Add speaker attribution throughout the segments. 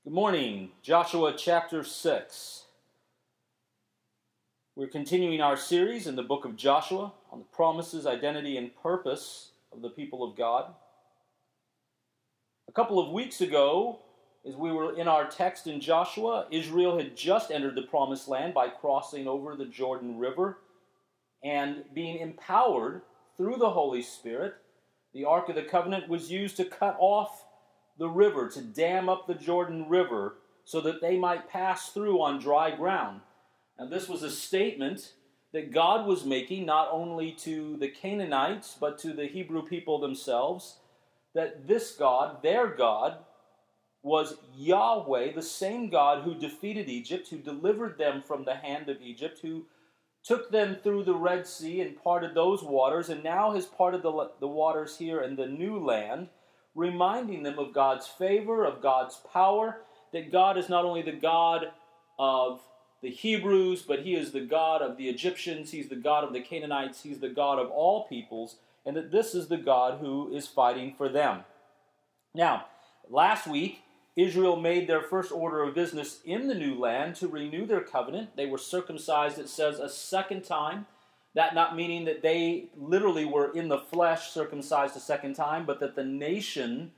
Speaker 1: Good morning, Joshua chapter 6. We're continuing our series in the book of Joshua on the promises, identity, and purpose of the people of God. A couple of weeks ago, as we were in our text in Joshua, Israel had just entered the promised land by crossing over the Jordan River and being empowered through the Holy Spirit. The Ark of the Covenant was used to cut off the river, to dam up the Jordan River so that they might pass through on dry ground. And this was a statement that God was making not only to the Canaanites but to the Hebrew people themselves, that this God, their God, was Yahweh, the same God who defeated Egypt, who delivered them from the hand of Egypt, who took them through the Red Sea and parted those waters, and now has parted the waters here in the new land, reminding them of God's favor, of God's power, that God is not only the God of the Hebrews, but He is the God of the Egyptians, He's the God of the Canaanites, He's the God of all peoples, and that this is the God who is fighting for them. Now, last week, Israel made their first order of business in the new land to renew their covenant. They were circumcised, it says, a second time. That not meaning that they literally were in the flesh circumcised a second time, but that the nation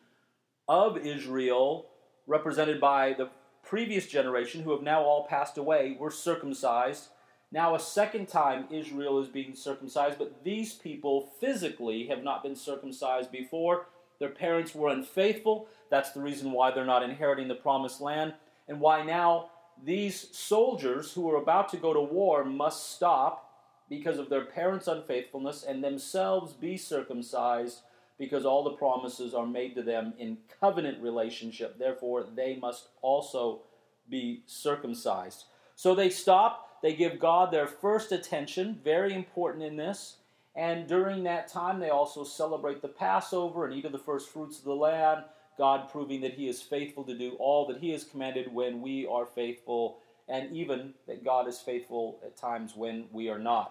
Speaker 1: of Israel, represented by the previous generation, who have now all passed away, were circumcised. Now a second time Israel is being circumcised, but these people physically have not been circumcised before. Their parents were unfaithful. That's the reason why they're not inheriting the promised land, and why now these soldiers who are about to go to war must stop because of their parents' unfaithfulness, and themselves be circumcised because all the promises are made to them in covenant relationship. Therefore, they must also be circumcised. So they stop, they give God their first attention, very important in this, and during that time they also celebrate the Passover and eat of the first fruits of the land, God proving that He is faithful to do all that He has commanded when we are faithful, and even that God is faithful at times when we are not.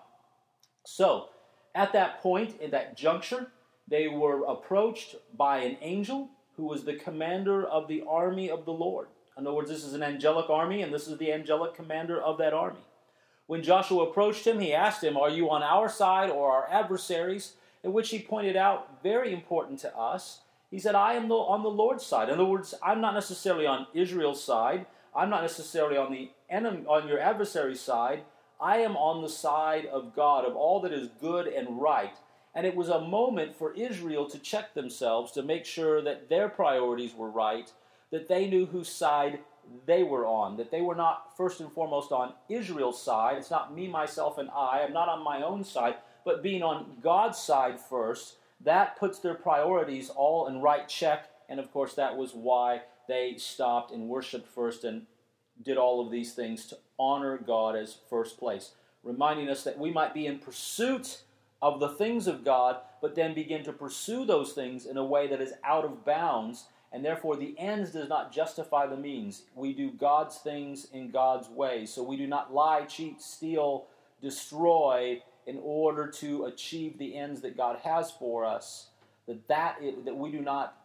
Speaker 1: So, at that point, in that juncture, they were approached by an angel who was the commander of the army of the Lord. In other words, this is an angelic army, and this is the angelic commander of that army. When Joshua approached him, he asked him, "Are you on our side or our adversaries?" In which he pointed out, very important to us, he said, "I am on the Lord's side." In other words, I'm not necessarily on Israel's side. I'm not necessarily on your adversary's side. I am on the side of God, of all that is good and right. And it was a moment for Israel to check themselves, to make sure that their priorities were right, that they knew whose side they were on, that they were not first and foremost on Israel's side. It's not me, myself, and I. I'm not on my own side, but being on God's side first, that puts their priorities all in right check. And of course, that was why they stopped and worshiped first and did all of these things to honor God as first place, reminding us that we might be in pursuit of the things of God, but then begin to pursue those things in a way that is out of bounds, and therefore the ends does not justify the means. We do God's things in God's way, so we do not lie, cheat, steal, destroy in order to achieve the ends that God has for us, that we do not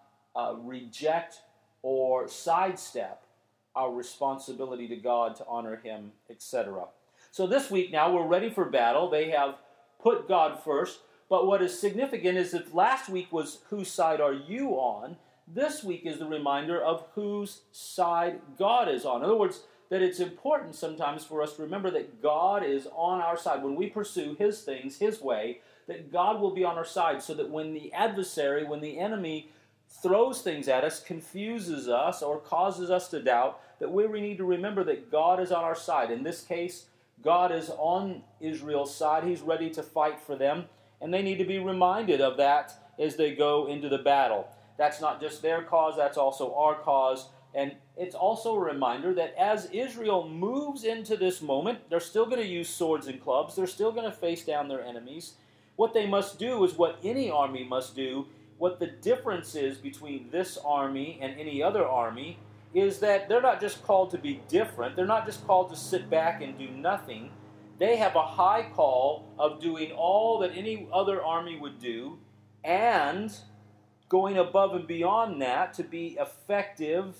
Speaker 1: reject or sidestep our responsibility to God to honor Him, etc. So this week now we're ready for battle. They have put God first, but what is significant is that last week was whose side are you on? This week is the reminder of whose side God is on. In other words, that it's important sometimes for us to remember that God is on our side. When we pursue His things, His way, that God will be on our side, so that when the adversary, when the enemy throws things at us, confuses us, or causes us to doubt, that we need to remember that God is on our side. In this case, God is on Israel's side. He's ready to fight for them, and they need to be reminded of that as they go into the battle. That's not just their cause, that's also our cause, and it's also a reminder that as Israel moves into this moment, they're still going to use swords and clubs, they're still going to face down their enemies. What they must do is what any army must do. What the difference is between this army and any other army is that they're not just called to be different. They're not just called to sit back and do nothing. They have a high call of doing all that any other army would do, and going above and beyond that to be effective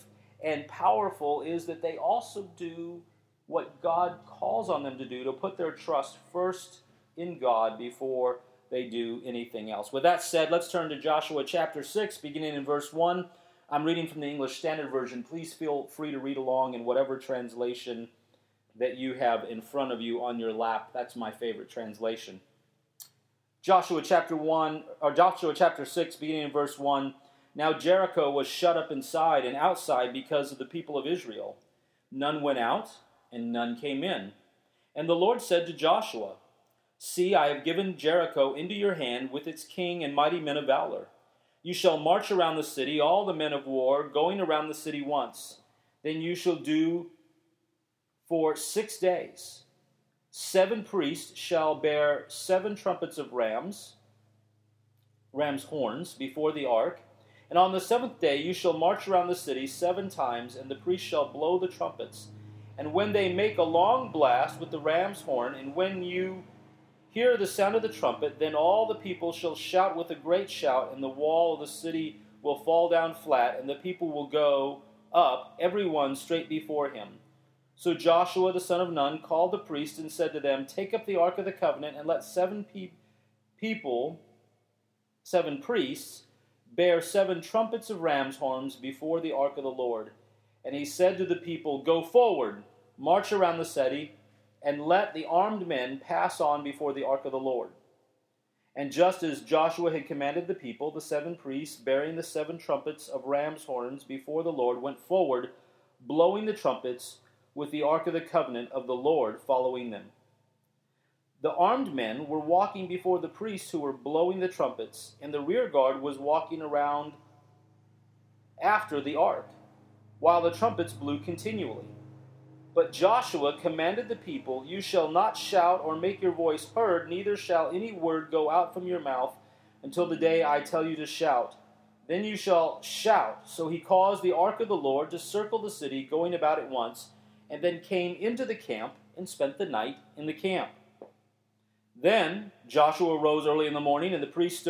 Speaker 1: and powerful is that they also do what God calls on them to do, to put their trust first in God before they do anything else. With that said, let's turn to Joshua chapter 6, beginning in verse 1. I'm reading from the English Standard Version. Please feel free to read along in whatever translation that you have in front of you on your lap. That's my favorite translation. Joshua chapter 6, beginning in verse 1. Now Jericho was shut up inside and outside because of the people of Israel. None went out, and none came in. And the Lord said to Joshua, See, I have given Jericho into your hand with its king and mighty men of valor. You shall march around the city, all the men of war, going around the city once. Then you shall do for 6 days. 7 priests shall bear 7 trumpets of ram's horns before the ark. And on the 7th day you shall march around the city 7 times, and the priests shall blow the trumpets. And when they make a long blast with the ram's horn, and when you hear the sound of the trumpet, then all the people shall shout with a great shout, and the wall of the city will fall down flat, and the people will go up, every one straight before him. So Joshua the son of Nun called the priests and said to them, Take up the ark of the covenant, and let 7 priests, bear 7 trumpets of ram's horns before the ark of the Lord. And he said to the people, Go forward, march around the city, and let the armed men pass on before the ark of the Lord. And just as Joshua had commanded the people, the 7 priests, bearing the 7 trumpets of ram's horns before the Lord, went forward, blowing the trumpets, with the ark of the covenant of the Lord following them. The armed men were walking before the priests who were blowing the trumpets, and the rear guard was walking around after the ark, while the trumpets blew continually. But Joshua commanded the people, You shall not shout or make your voice heard, neither shall any word go out from your mouth until the day I tell you to shout. Then you shall shout. So he caused the ark of the Lord to circle the city, going about it once, and then came into the camp and spent the night in the camp. Then Joshua rose early in the morning, and the priests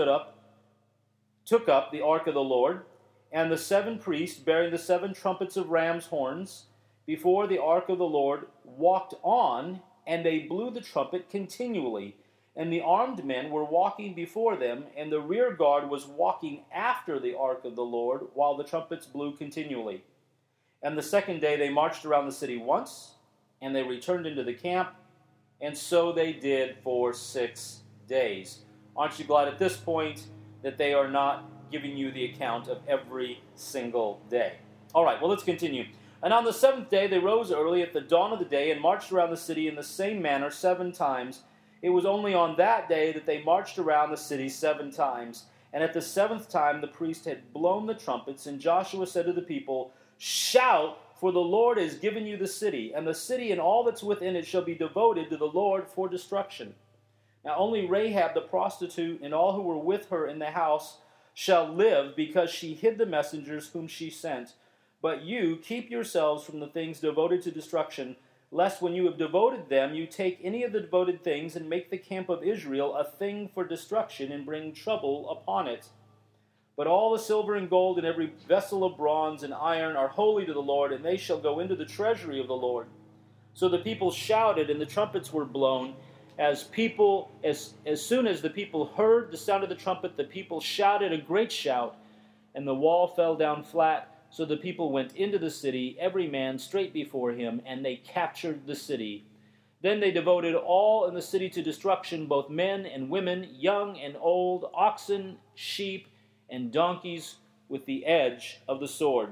Speaker 1: took up the ark of the Lord, and the 7 priests, bearing the 7 trumpets of ram's horns, before the ark of the Lord, walked on, and they blew the trumpet continually. And the armed men were walking before them, and the rear guard was walking after the ark of the Lord, while the trumpets blew continually. And the 2nd day they marched around the city once, and they returned into the camp, and so they did for 6 days. Aren't you glad at this point that they are not giving you the account of every single day? All right, well, let's continue. And on the 7th day they rose early at the dawn of the day and marched around the city in the same manner 7 times. It was only on that day that they marched around the city 7 times. And at the 7th time the priest had blown the trumpets, and Joshua said to the people, Shout, for the Lord has given you the city, and the city and all that's within it shall be devoted to the Lord for destruction. Now only Rahab the prostitute and all who were with her in the house shall live, because she hid the messengers whom she sent. But you keep yourselves from the things devoted to destruction, lest when you have devoted them, you take any of the devoted things and make the camp of Israel a thing for destruction and bring trouble upon it. But all the silver and gold and every vessel of bronze and iron are holy to the Lord, and they shall go into the treasury of the Lord. So the people shouted, and the trumpets were blown. As soon as the people heard the sound of the trumpet, the people shouted a great shout, and the wall fell down flat. So the people went into the city, every man straight before him, and they captured the city. Then they devoted all in the city to destruction, both men and women, young and old, oxen, sheep, and donkeys, with the edge of the sword.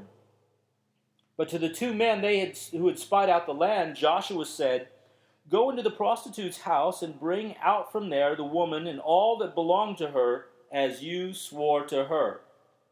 Speaker 1: But to the 2 men who had spied out the land, Joshua said, Go into the prostitute's house and bring out from there the woman and all that belonged to her, as you swore to her.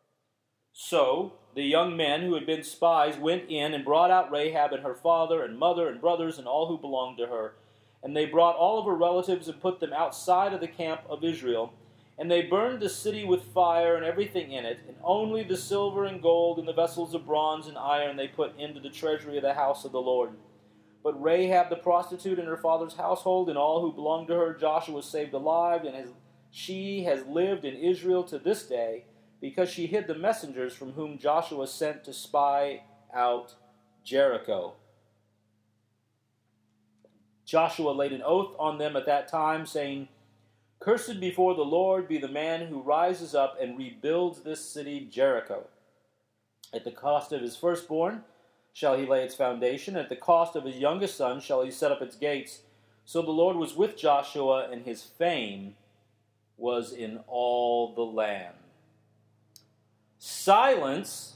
Speaker 1: So the young men who had been spies went in and brought out Rahab and her father and mother and brothers and all who belonged to her. And they brought all of her relatives and put them outside of the camp of Israel. And they burned the city with fire and everything in it, and only the silver and gold and the vessels of bronze and iron they put into the treasury of the house of the Lord. But Rahab the prostitute and her father's household and all who belonged to her, Joshua saved alive, and she has lived in Israel to this day, because she hid the messengers from whom Joshua sent to spy out Jericho. Joshua laid an oath on them at that time, saying, "Cursed before the Lord be the man who rises up and rebuilds this city Jericho. At the cost of his firstborn shall he lay its foundation, at the cost of his youngest son shall he set up its gates." So the Lord was with Joshua, and his fame was in all the land. Silence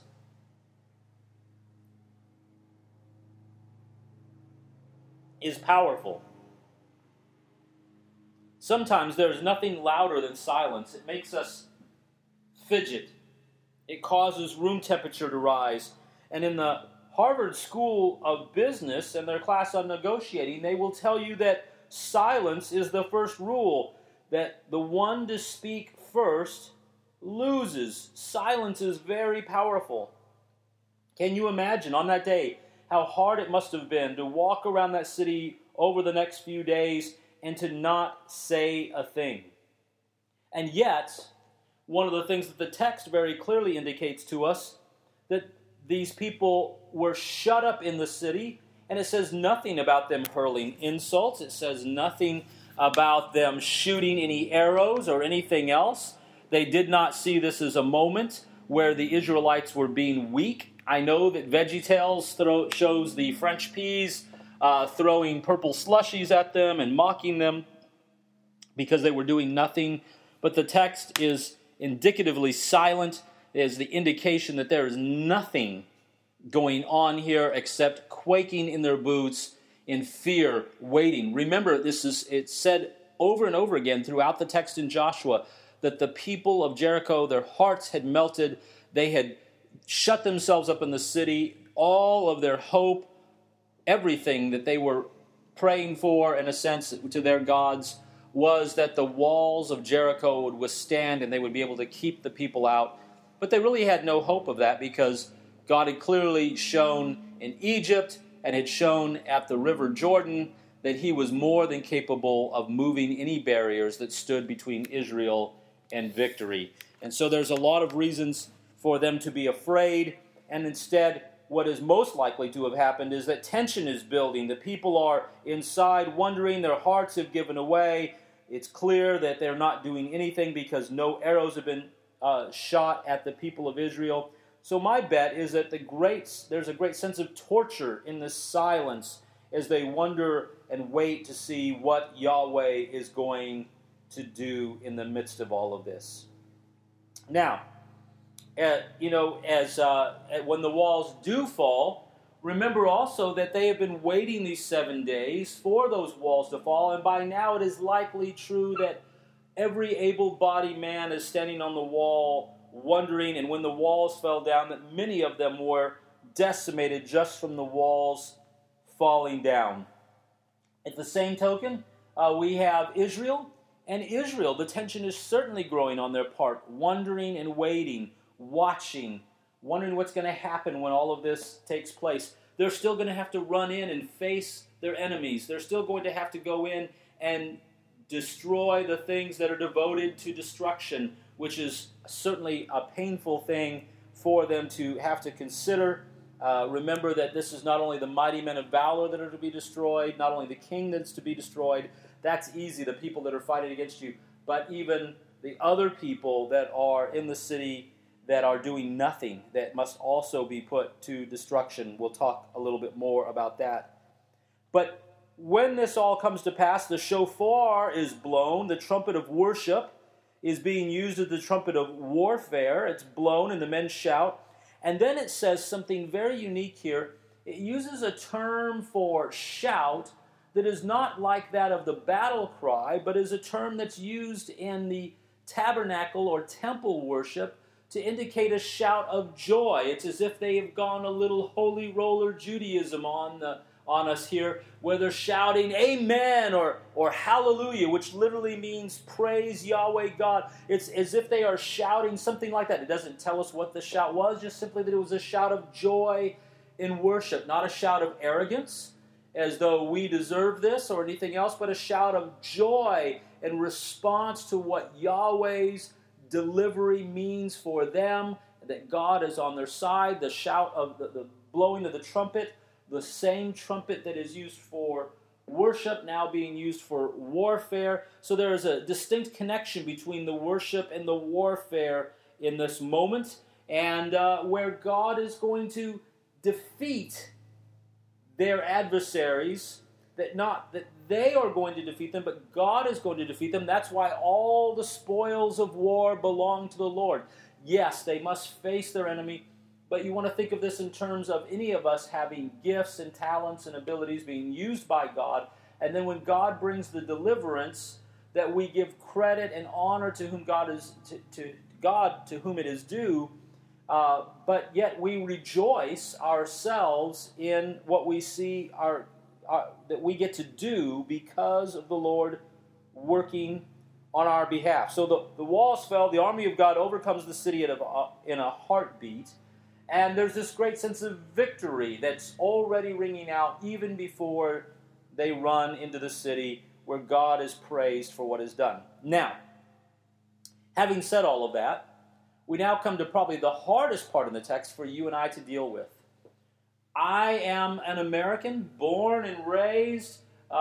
Speaker 1: is powerful. Sometimes there is nothing louder than silence. It makes us fidget. It causes room temperature to rise. And in the Harvard School of Business and their class on negotiating, they will tell you that silence is the first rule, that the one to speak first loses. Silence is very powerful. Can you imagine on that day how hard it must have been to walk around that city over the next few days and to not say a thing? And yet, one of the things that the text very clearly indicates to us, that these people were shut up in the city, and it says nothing about them hurling insults. It says nothing about them shooting any arrows or anything else. They did not see this as a moment where the Israelites were being weak. I know that VeggieTales shows the French peas throwing purple slushies at them and mocking them because they were doing nothing. But the text is indicatively silent. It is the indication that there is nothing going on here except quaking in their boots in fear, waiting. Remember, it's said over and over again throughout the text in Joshua that the people of Jericho, their hearts had melted. They had shut themselves up in the city. All of their hope, everything that they were praying for, in a sense, to their gods, was that the walls of Jericho would withstand and they would be able to keep the people out. But they really had no hope of that because God had clearly shown in Egypt and had shown at the River Jordan that he was more than capable of moving any barriers that stood between Israel and victory. And so there's a lot of reasons for them to be afraid, and instead what is most likely to have happened is that tension is building. The people are inside wondering, their hearts have given away. It's clear that they're not doing anything because no arrows have been shot at the people of Israel. So my bet is that there's a great sense of torture in this silence as they wonder and wait to see what Yahweh is going to do in the midst of all of this. Now, when the walls do fall, remember also that they have been waiting these 7 days for those walls to fall, and by now it is likely true that every able-bodied man is standing on the wall wondering, and when the walls fell down, that many of them were decimated just from the walls falling down. At the same token, we have Israel, and Israel, the tension is certainly growing on their part, wondering and waiting, watching, wondering what's going to happen when all of this takes place. They're still going to have to run in and face their enemies. They're still going to have to go in and destroy the things that are devoted to destruction, which is certainly a painful thing for them to have to consider. Remember that this is not only the mighty men of valor that are to be destroyed, not only the king that's to be destroyed. That's easy, the people that are fighting against you, but even the other people that are in the city that are doing nothing, that must also be put to destruction. We'll talk a little bit more about that. But when this all comes to pass, the shofar is blown, the trumpet of worship is being used as the trumpet of warfare. It's blown and the men shout. And then it says something very unique here. It uses a term for shout that is not like that of the battle cry, but is a term that's used in the tabernacle or temple worship to indicate a shout of joy. It's as if they have gone a little holy roller Judaism on us here, where they're shouting amen or hallelujah, which literally means praise Yahweh God. It's as if they are shouting something like that. It doesn't tell us what the shout was, just simply that it was a shout of joy in worship, not a shout of arrogance, as though we deserve this or anything else, but a shout of joy in response to what Yahweh's delivery means for them, that God is on their side. The shout of the blowing of the trumpet, the same trumpet that is used for worship now being used for warfare. So there is a distinct connection between the worship and the warfare in this moment, and where God is going to defeat their adversaries, that not that they are going to defeat them, but God is going to defeat them. That's why all the spoils of war belong to the Lord. Yes, they must face their enemy, but you want to think of this in terms of any of us having gifts and talents and abilities being used by God, and then when God brings the deliverance, that we give credit and honor to whom God is to God to whom it is due. But yet we rejoice ourselves in what we see that we get to do because of the Lord working on our behalf. So the walls fell, the army of God overcomes the city in a heartbeat, and there's this great sense of victory that's already ringing out even before they run into the city, where God is praised for what is done. Now, having said all of that, we now come to probably the hardest part in the text for you and I to deal with. I am an American, born and raised.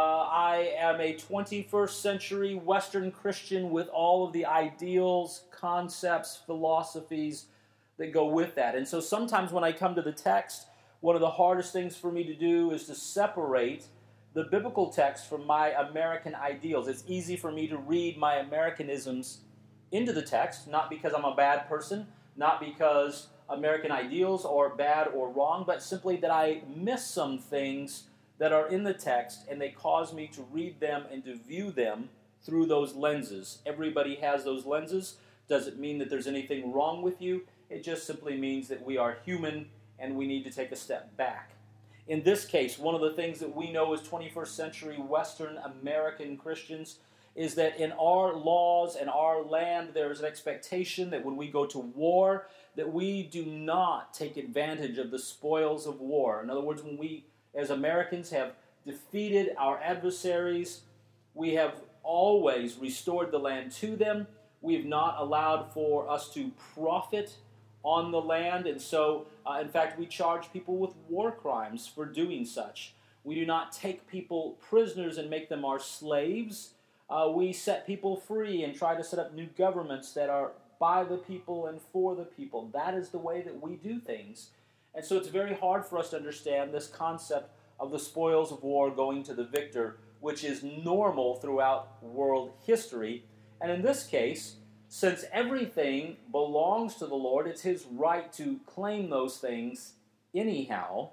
Speaker 1: I am a 21st century Western Christian with all of the ideals, concepts, philosophies that go with that. And so sometimes when I come to the text, one of the hardest things for me to do is to separate the biblical text from my American ideals. It's easy for me to read my Americanisms into the text, not because I'm a bad person, not because American ideals are bad or wrong, but simply that I miss some things that are in the text, and they cause me to read them and to view them through those lenses. Everybody has those lenses. Doesn't mean that there's anything wrong with you. It just simply means that we are human and we need to take a step back. In this case, one of the things that we know as 21st century Western American Christians is that in our laws and our land, there is an expectation that when we go to war, that we do not take advantage of the spoils of war. In other words, when we, as Americans, have defeated our adversaries, we have always restored the land to them. We have not allowed for us to profit on the land, and so, in fact, we charge people with war crimes for doing such. We do not take people prisoners and make them our slaves. We set people free and try to set up new governments that are by the people and for the people. That is the way that we do things. And so it's very hard for us to understand this concept of the spoils of war going to the victor, which is normal throughout world history. And in this case, since everything belongs to the Lord, it's His right to claim those things anyhow.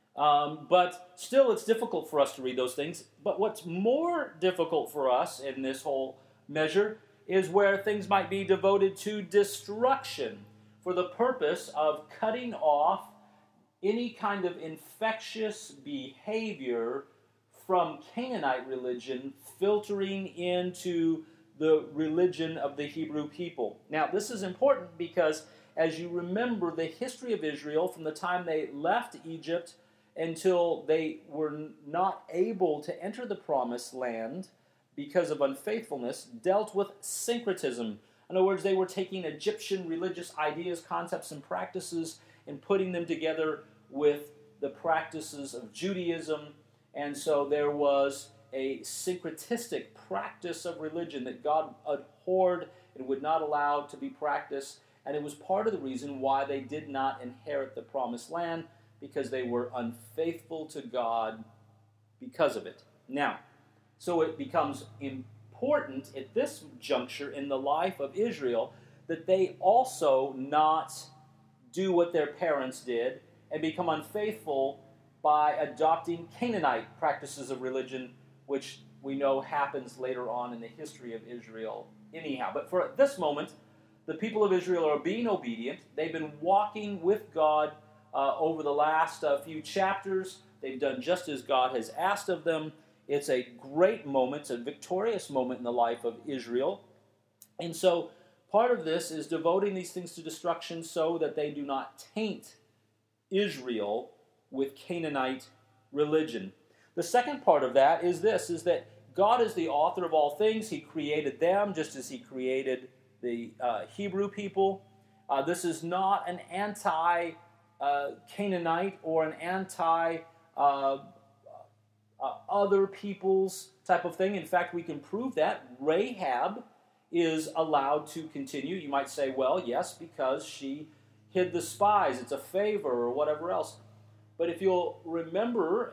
Speaker 1: But still, it's difficult for us to read those things. But what's more difficult for us in this whole measure is where things might be devoted to destruction for the purpose of cutting off any kind of infectious behavior from Canaanite religion filtering into the religion of the Hebrew people. Now, this is important because as you remember the history of Israel from the time they left Egypt until they were not able to enter the promised land because of unfaithfulness, dealt with syncretism. In other words, they were taking Egyptian religious ideas, concepts, and practices and putting them together with the practices of Judaism. And so there was a syncretistic practice of religion that God abhorred and would not allow to be practiced. And it was part of the reason why they did not inherit the promised land, because they were unfaithful to God because of it. Now, so it becomes important at this juncture in the life of Israel that they also not do what their parents did and become unfaithful by adopting Canaanite practices of religion, which we know happens later on in the history of Israel anyhow. But for this moment, the people of Israel are being obedient. They've been walking with God over the last few chapters. They've done just as God has asked of them. It's a great moment. It's a victorious moment in the life of Israel. And so part of this is devoting these things to destruction so that they do not taint Israel with Canaanite religion. The second part of that is this, is that God is the author of all things. He created them just as He created the Hebrew people. This is not an Canaanite or an anti other people's type of thing. In fact, we can prove that. Rahab is allowed to continue. You might say, well, yes, because she hid the spies. It's a favor or whatever else. But if you'll remember,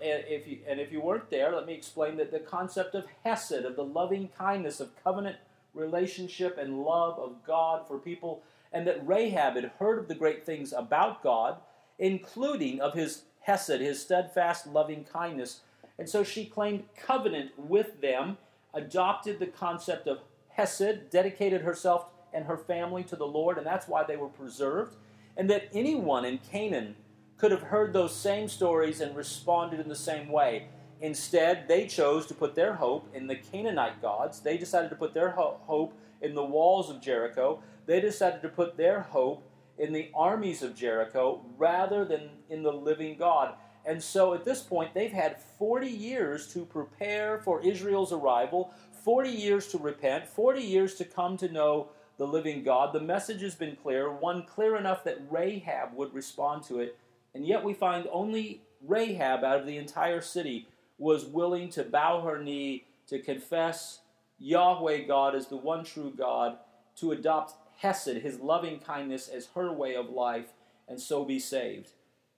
Speaker 1: if you weren't there, let me explain that the concept of hesed, of the loving kindness, of covenant relationship and love of God for people, and that Rahab had heard of the great things about God, including of his hesed, his steadfast loving kindness. And so she claimed covenant with them, adopted the concept of hesed, dedicated herself and her family to the Lord, and that's why they were preserved. And that anyone in Canaan could have heard those same stories and responded in the same way. Instead, they chose to put their hope in the Canaanite gods. They decided to put their hope in the walls of Jericho. They decided to put their hope in the armies of Jericho rather than in the living God. And so at this point, they've had 40 years to prepare for Israel's arrival, 40 years to repent, 40 years to come to know the living God. The message has been clear, one clear enough that Rahab would respond to it. And yet we find only Rahab out of the entire city was willing to bow her knee, to confess Yahweh God as the one true God, to adopt hesed, his loving kindness, as her way of life, and so be saved.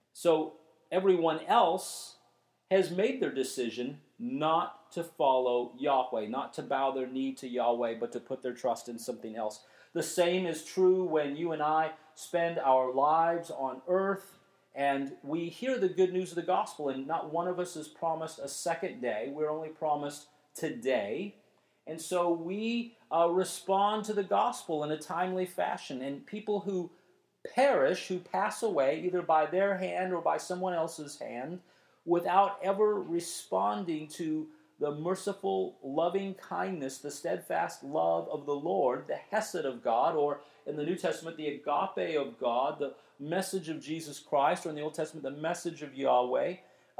Speaker 1: So everyone else has made their decision not to follow Yahweh, not to bow their knee to Yahweh, but to put their trust in something else. The same is true when you and I spend our lives on earth and we hear the good news of the gospel, and not one of us is promised a second day. We're only promised today. And so we respond to the gospel in a timely fashion. And people who perish, who pass away, either by their hand or by someone else's hand, without ever responding to the merciful, loving kindness, the steadfast love of the Lord, the hesed of God, or in the New Testament, the agape of God, the message of Jesus Christ, or in the Old Testament, the message of Yahweh.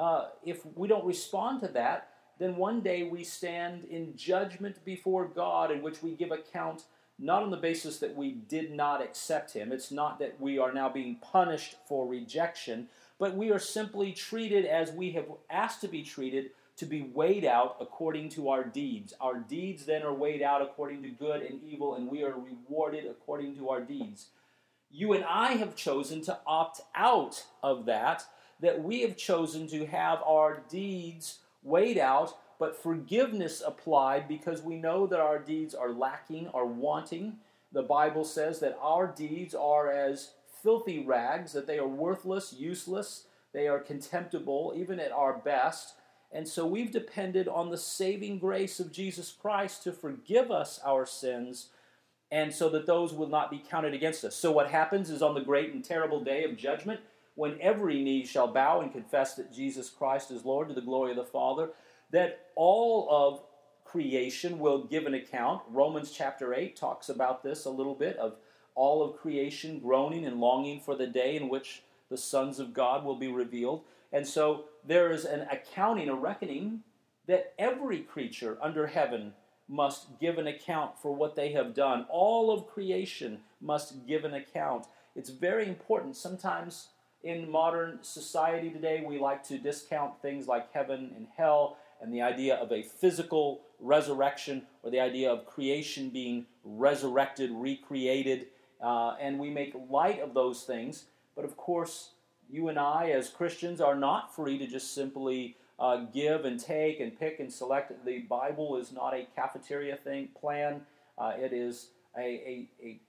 Speaker 1: If we don't respond to that, then one day we stand in judgment before God, in which we give account not on the basis that we did not accept Him. It's not that we are now being punished for rejection, but we are simply treated as we have asked to be treated, to be weighed out according to our deeds. Our deeds then are weighed out according to good and evil, and we are rewarded according to our deeds. You and I have chosen to opt out of that we have chosen to have our deeds weighed out, but forgiveness applied, because we know that our deeds are lacking, are wanting. The Bible says that our deeds are as filthy rags, that they are worthless, useless, they are contemptible, even at our best. And so we've depended on the saving grace of Jesus Christ to forgive us our sins, and so that those will not be counted against us. So what happens is, on the great and terrible day of judgment, when every knee shall bow and confess that Jesus Christ is Lord, to the glory of the Father, that all of creation will give an account. Romans chapter 8 talks about this a little bit, of all of creation groaning and longing for the day in which the sons of God will be revealed. And so there is an accounting, a reckoning, that every creature under heaven must give an account for what they have done. All of creation must give an account. It's very important. Sometimes in modern society today, we like to discount things like heaven and hell, and the idea of a physical resurrection, or the idea of creation being resurrected, recreated, and we make light of those things. But of course, you and I as Christians are not free to just simply give and take and pick and select. The Bible is not a cafeteria plan. It is a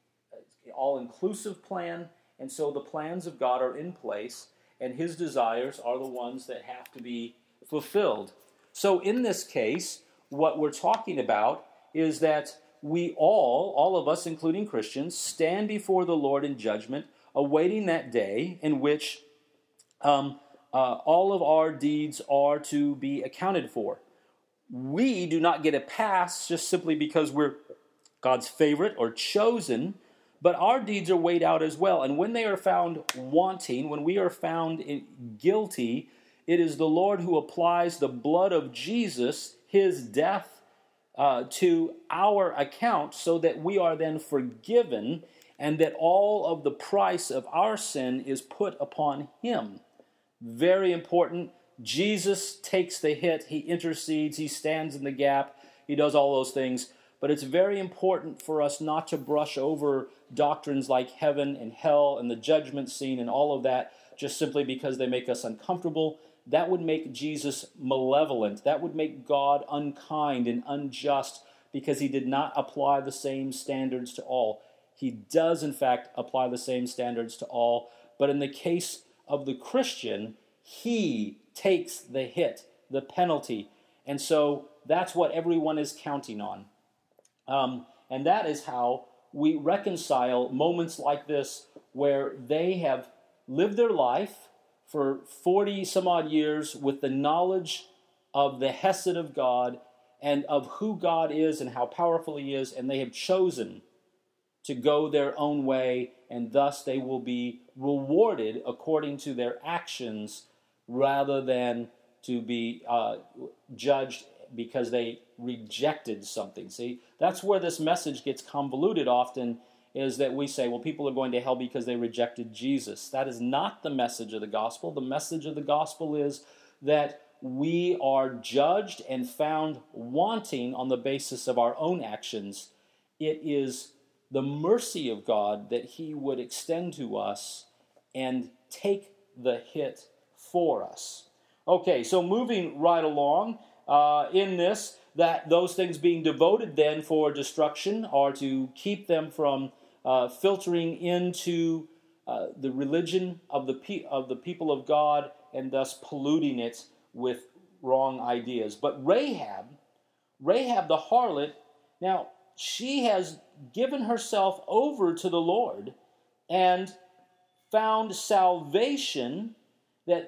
Speaker 1: all-inclusive plan, and so the plans of God are in place, and His desires are the ones that have to be fulfilled. So in this case, what we're talking about is that we all of us, including Christians, stand before the Lord in judgment, awaiting that day in which all of our deeds are to be accounted for. We do not get a pass just simply because we're God's favorite or chosen, but our deeds are weighed out as well. And when they are found wanting, when we are found guilty, it is the Lord who applies the blood of Jesus, His death, to our account, so that we are then forgiven and that all of the price of our sin is put upon him. Very important. Jesus takes the hit. He intercedes. He stands in the gap. He does all those things. But it's very important for us not to brush over doctrines like heaven and hell and the judgment scene and all of that just simply because they make us uncomfortable. That would make Jesus malevolent. That would make God unkind and unjust because he did not apply the same standards to all. He does, in fact, apply the same standards to all. But in the case of the Christian, he takes the hit, the penalty. And so that's what everyone is counting on. And that is how we reconcile moments like this where they have lived their life for 40 some odd years with the knowledge of the Hesed of God and of who God is and how powerful he is, and they have chosen to go their own way, and thus they will be rewarded according to their actions rather than to be judged because they rejected something. See, that's where this message gets convoluted often, is that we say, well, people are going to hell because they rejected Jesus. That is not the message of the gospel. The message of the gospel is that we are judged and found wanting on the basis of our own actions. It is the mercy of God that he would extend to us and take the hit for us. Okay, so moving right along in this, that those things being devoted then for destruction are to keep them from filtering into the religion of the people of God and thus polluting it with wrong ideas. But Rahab the harlot, now she has given herself over to the Lord and found salvation that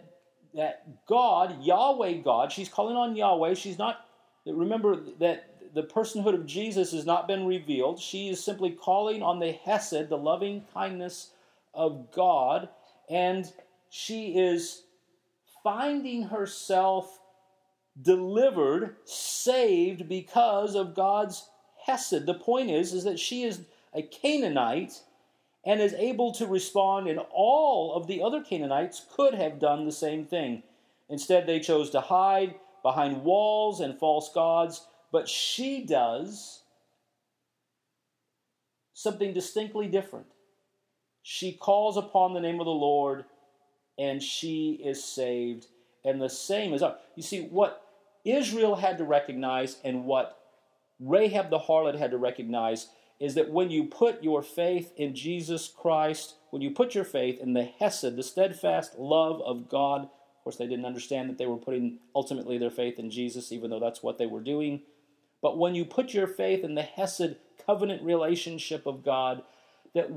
Speaker 1: God, Yahweh God, she's calling on Yahweh. She's not, remember that the personhood of Jesus has not been revealed. She is simply calling on the Hesed, the loving kindness of God, and she is finding herself delivered, saved because of God's Hesed. The point is that she is a Canaanite and is able to respond, and all of the other Canaanites could have done the same thing. Instead, they chose to hide behind walls and false gods, but she does something distinctly different. She calls upon the name of the Lord, and she is saved, and the same is up. You see, what Israel had to recognize and what Rahab the harlot had to recognize is that when you put your faith in Jesus Christ, when you put your faith in the Hesed, the steadfast love of God, of course they didn't understand that they were putting ultimately their faith in Jesus, even though that's what they were doing. But when you put your faith in the Hesed covenant relationship of God, that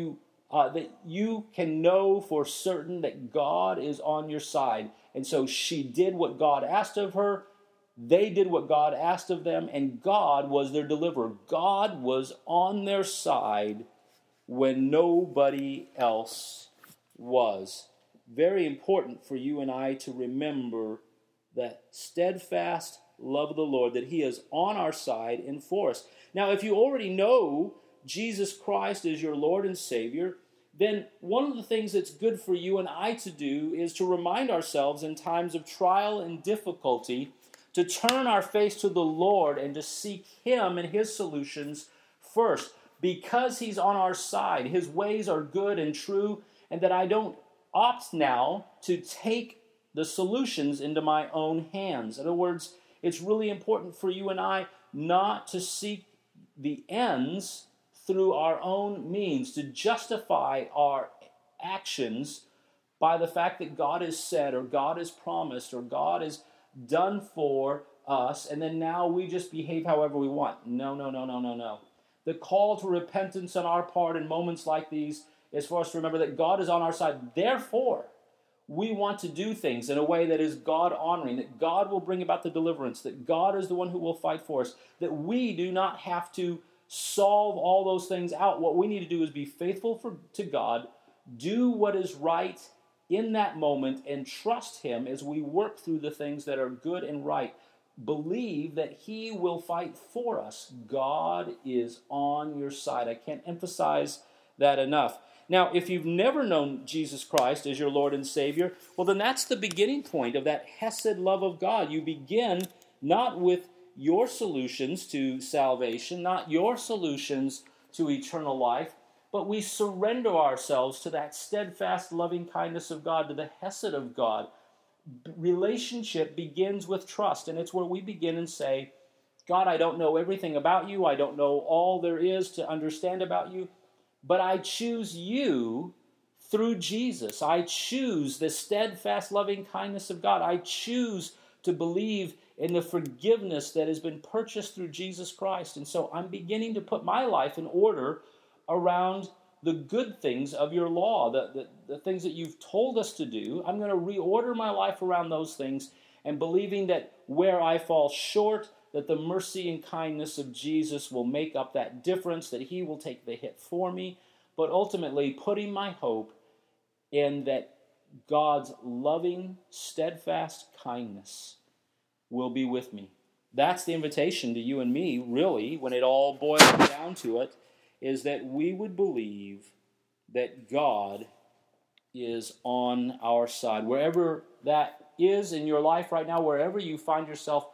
Speaker 1: you can know for certain that God is on your side. And so she did what God asked of her. They did what God asked of them, and God was their deliverer. God was on their side when nobody else was. Very important for you and I to remember that steadfast love of the Lord, that he is on our side and for us. Now, if you already know Jesus Christ is your Lord and Savior, then one of the things that's good for you and I to do is to remind ourselves in times of trial and difficulty to turn our face to the Lord and to seek him and his solutions first, because he's on our side. His ways are good and true, and that I don't opt now to take the solutions into my own hands. In other words, it's really important for you and I not to seek the ends through our own means, to justify our actions by the fact that God has said, or God has promised, or God has done for us, and then now we just behave however we want. No. The call to repentance on our part in moments like these is for us to remember that God is on our side. Therefore, we want to do things in a way that is God-honoring, that God will bring about the deliverance, that God is the one who will fight for us, that we do not have to solve all those things out. What we need to do is be faithful to God, do what is right in that moment, and trust him as we work through the things that are good and right. Believe that he will fight for us. God is on your side. I can't emphasize that enough. Now, if you've never known Jesus Christ as your Lord and Savior, well, then that's the beginning point of that Hesed love of God. You begin not with your solutions to salvation, not your solutions to eternal life, but we surrender ourselves to that steadfast loving kindness of God, to the Hesed of God. Relationship begins with trust, and it's where we begin and say, God, I don't know everything about you. I don't know all there is to understand about you, but I choose you through Jesus. I choose the steadfast loving kindness of God. I choose to believe in the forgiveness that has been purchased through Jesus Christ. And so I'm beginning to put my life in order around the good things of your law, the things that you've told us to do. I'm going to reorder my life around those things and believing that where I fall short, that the mercy and kindness of Jesus will make up that difference, that he will take the hit for me, but ultimately putting my hope in that God's loving, steadfast kindness will be with me. That's the invitation to you and me, really, when it all boils down to it, is that we would believe that God is on our side. Wherever that is in your life right now, wherever you find yourself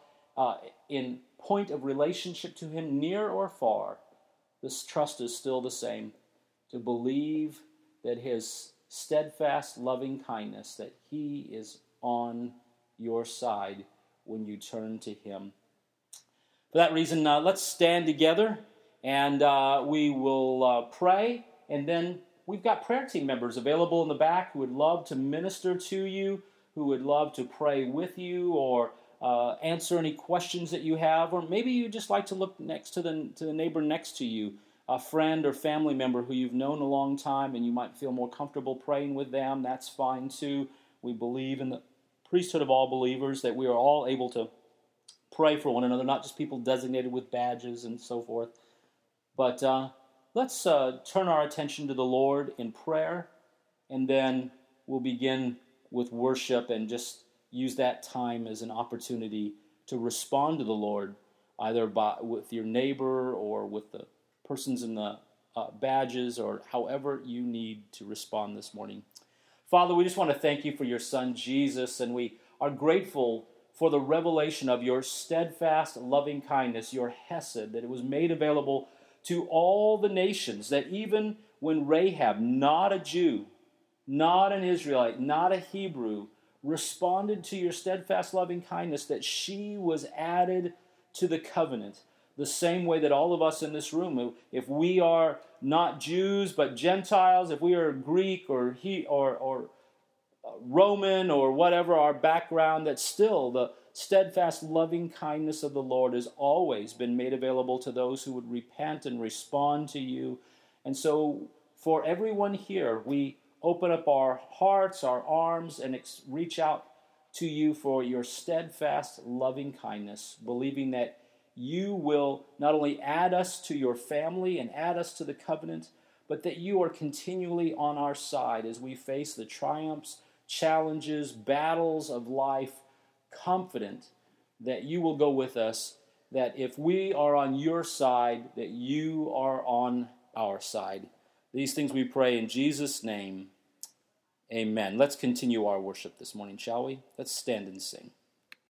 Speaker 1: in point of relationship to him, near or far, this trust is still the same. To believe that his steadfast loving kindness, that he is on your side when you turn to him. For that reason, let's stand together and we will pray, and then we've got prayer team members available in the back who would love to minister to you, who would love to pray with you, or answer any questions that you have, or maybe you just like to look next to the neighbor next to you, a friend or family member who you've known a long time, and you might feel more comfortable praying with them. That's fine too. We believe in the priesthood of all believers, that we are all able to pray for one another, not just people designated with badges and so forth. But let's turn our attention to the Lord in prayer, and then we'll begin with worship and just use that time as an opportunity to respond to the Lord, either with your neighbor or with the persons in the badges, or however you need to respond this morning. Father, we just want to thank you for your Son, Jesus, and we are grateful for the revelation of your steadfast loving kindness, your Hesed, that it was made available to all the nations, that even when Rahab, not a Jew, not an Israelite, not a Hebrew, responded to your steadfast loving kindness, that she was added to the covenant. The same way that all of us in this room, if we are not Jews but Gentiles, if we are Greek or Roman or whatever our background, that still the steadfast loving kindness of the Lord has always been made available to those who would repent and respond to you. And so for everyone here, we open up our hearts, our arms, and reach out to you for your steadfast loving kindness, believing that you will not only add us to your family and add us to the covenant, but that you are continually on our side as we face the triumphs, challenges, battles of life, confident that you will go with us, that if we are on your side, that you are on our side. These things we pray in Jesus' name. Amen. Let's continue our worship this morning, shall we? Let's stand and sing.